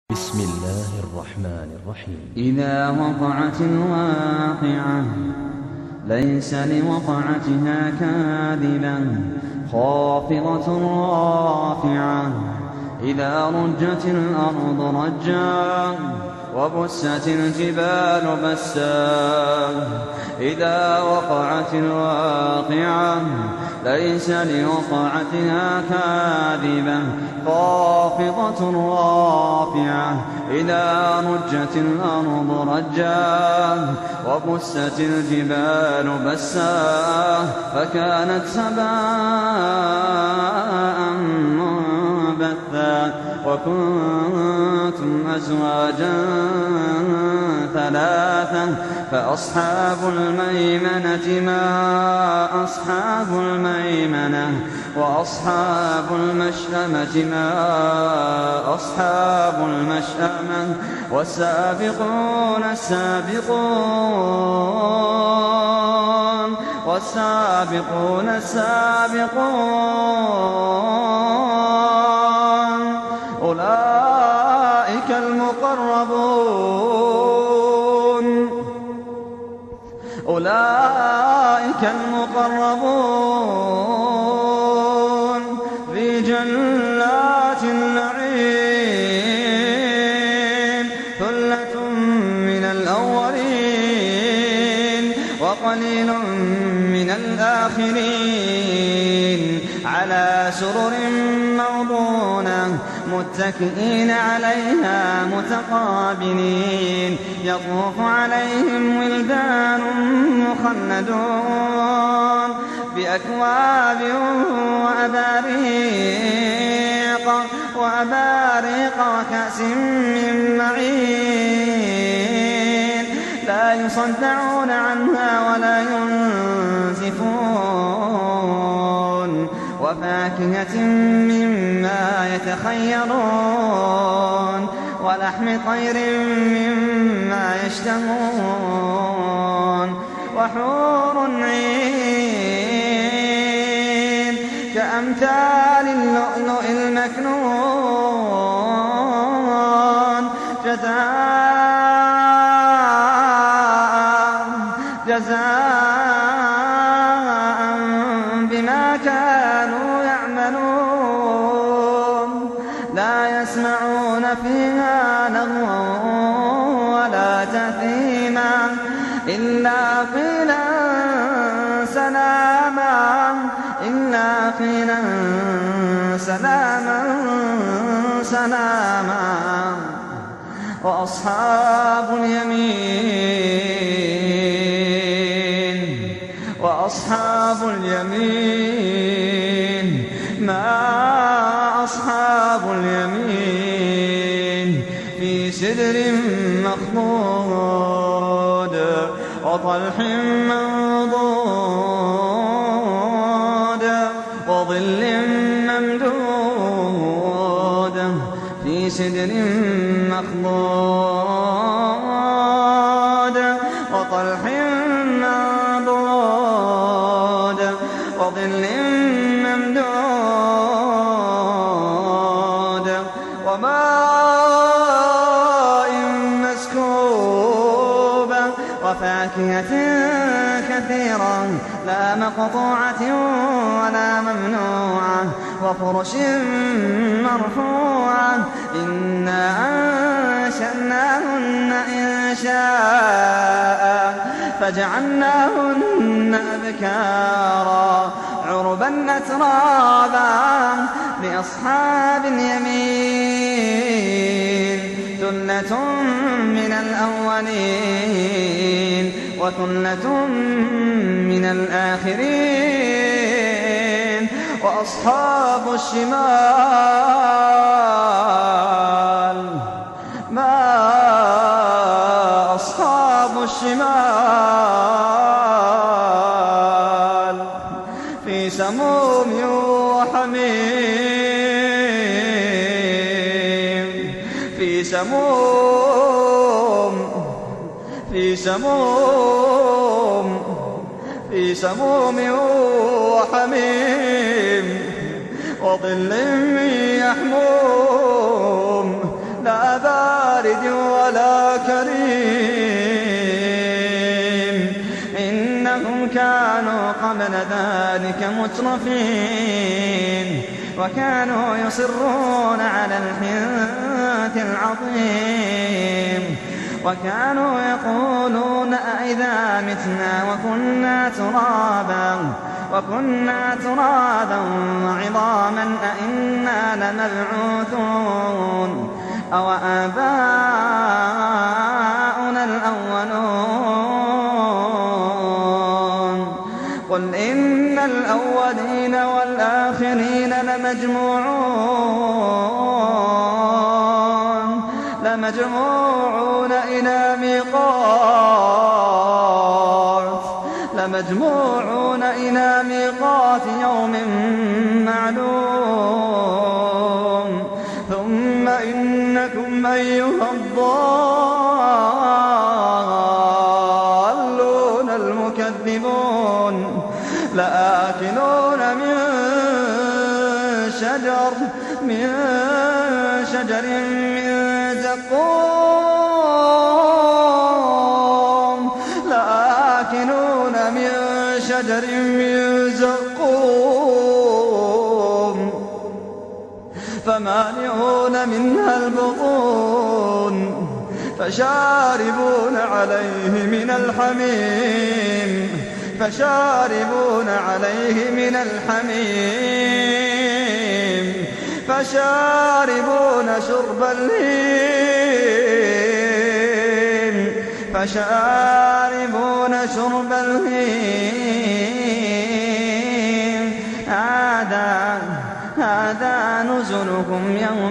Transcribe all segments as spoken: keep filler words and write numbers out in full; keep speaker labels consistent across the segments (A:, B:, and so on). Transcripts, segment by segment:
A: بسم الله الرحمن الرحيم.
B: إذا وقعت الواقعة ليس لوقعتها كاذبة خافضة رافعة إذا رجت الأرض رجا وبست الجبال بسا إذا وقعت الواقعة ليس لوقعتها كاذبة خافضة رافعة إذا رجت الأرض رجا وبست الجبال بسا فكانت هباء منبثا وكنتم أزواجا ثلاثة فأصحاب الميمنة ما أصحاب الميمنة وأصحاب المشأمة ما أصحاب المشأمة والسابقون السابقون والسابقون السابقون أولئك المقربون أولئك المقربون في جنات النعيم ثلة من الأولين وقليل من الآخرين على سرر موضونة متكئين عليها متقابلين يطوف عليهم ولدان مخلدون بأكواب وأباريق وأباريق وكأس من معين لا يصدعون عنها ولا ينزفون وفاكهة مما يتخيرون ولحم طير مما يشتهون وحور عين كأمثال اللؤلؤ المكنون جزاء جزاء بما كانوا يعملون لا يسمعون فيها لغوا ولا تأثيما إلا قيلا سلاما إلا قيلا سلاما سلاما وأصحاب اليمين وأصحاب اليمين ما أصحاب اليمين في سدر مخضود وطلح منضود وظل ممدود في سدر مخضود وطلح منضود وظل ممدود وماء مسكوب وفاكهة كثيرة لا مقطوعة ولا ممنوعة وفرش مرفوعة إنا أنشأناهن إنشاء فجعلناهن أبكارا عربا أترابا لأصحاب اليمين ثلة من الأولين وثلة من الآخرين وأصحاب الشمال ما أصحاب الشمال في سموم وحميم في سموم في سموم في سموم وحميم وظل من يحموم لا بارد ولا كريم إنهم كانوا قبل ذلك مترفين وكانوا يصرون على الحنث العظيم وكانوا يقولون أئذا متنا وكنا ترابا وكنا ترابا وعظاما أئنا لمبعوثون أو آباؤنا الأولون قل إن الأولين والآخرين لمجموعون لمجموعون إلى ميقات لمجموعون إلى ميقات يوم معلوم ثم إنكم أيها الضالون المكذبون لآكلون من شجر من شجر من زقوم لآكلون من شجر من زقوم فمالئون منها البطون فشاربون عليه من الحميم فشاربون عليه من الحميم فشاربون شرب الهيم فشاربون شرب الهيم هذا هذا نزلكم يوم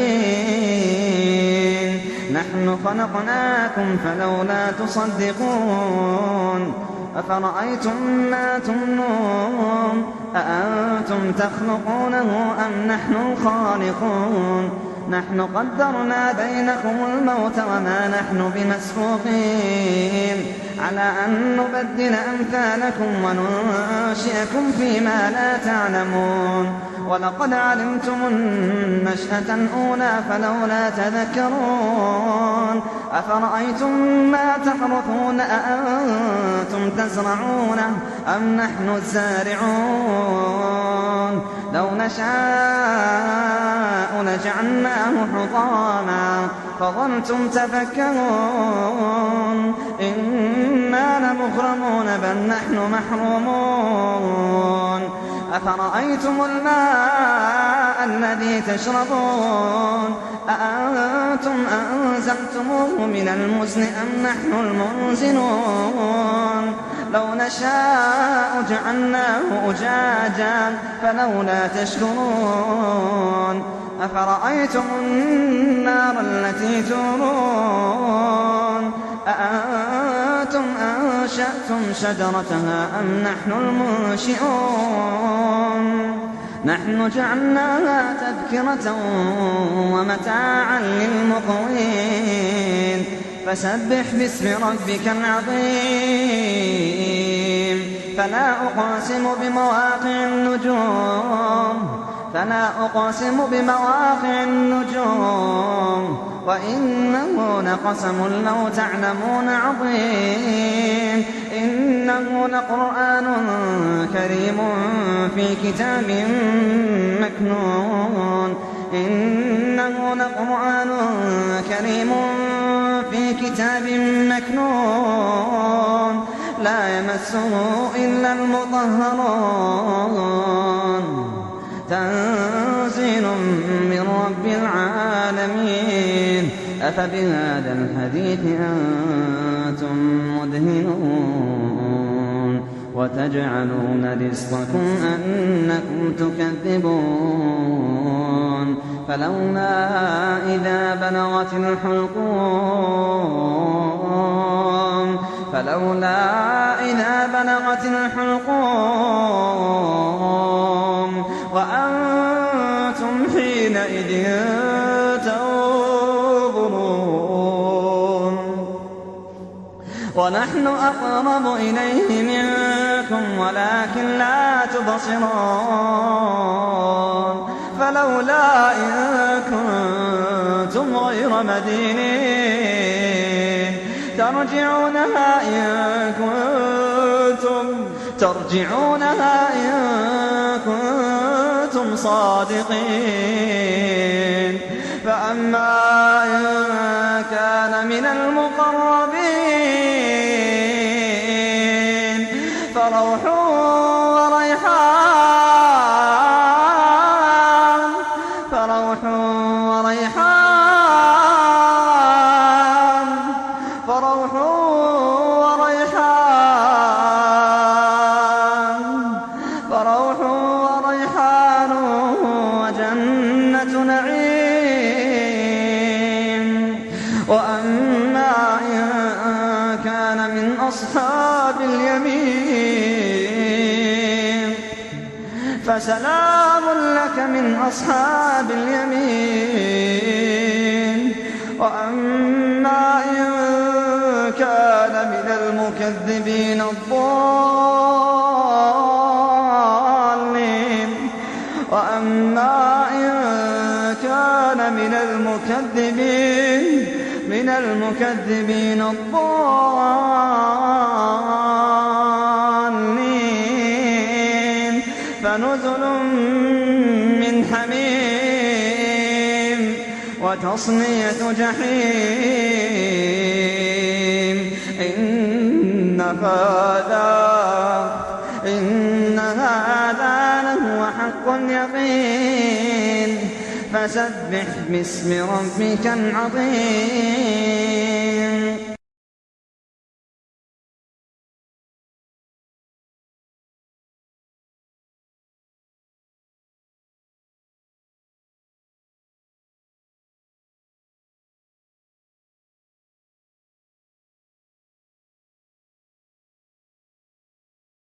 B: الدين نحن خلقناكم فلولا تصدقون أفرأيتم ما تمنون أأنتم تخلقونه أم نحن الخالقون نحن قدرنا بينكم الموت وما نحن بمسبوقين على أن نبدل أمثالكم وننشئكم فيما لا تعلمون ولقد علمتم النشأة الأولى فلولا تذكرون أفرأيتم ما تحرثون أأنتم تزرعونه أم نحن الزارعون لو نشاء لجعلناه حطاما فظلتم تفكرون إنا لمغرمون بل نحن محرومون أفرأيتم الماء الذي تشربون أأنتم أنزلتموه من المزن أم نحن المنزلون لو نشاء جعلناه أجاجا فلولا تشكرون أفرأيتم النار التي تورون أأنتم أنشأتم شجرتها أم نحن المنشئون نحن جعلناها تذكرة ومتاعا للمقوين فسبح باسم ربك العظيم فلا أقسم بمواقع النجوم فلا أقسم بمواقع النجوم وإنه لقسم لو تعلمون عظيم إنه لقرآن كريم في كتاب مكنون إنه لقرآن كريم في كتاب مكنون لا يمسه إلا المطهرون تنزيل من رب العالمين أفبهذا الحديث أنتم مدهنون وتجعلون رزقكم أنكم تكذبون فلولا إذا بلغت الحلقوم فلولا إذا بلغت الحلقوم وأنتم حينئذ تنظرون ونحن أقرب إليه منكم ولكن لا تبصرون فلولا إن كنتم غير مدينين ترجعونها إن كنتم ترجعونها إن كنتم صادقين فأما إن كان من المقربين فروح وريحان فروح وريحان فروح وريحان فروح وريحان وجنة نعيم وأما إن كان من أصحاب اليمين فسلام لك من أصحاب اليمين وأما إن كان من المكذبين الضالين وأما إن كان من المكذبين من المكذبين الضالين فنزل من حميم وتصلية جحيم إن هذا إن هذا لهو حق اليقين فسبح باسم ربك العظيم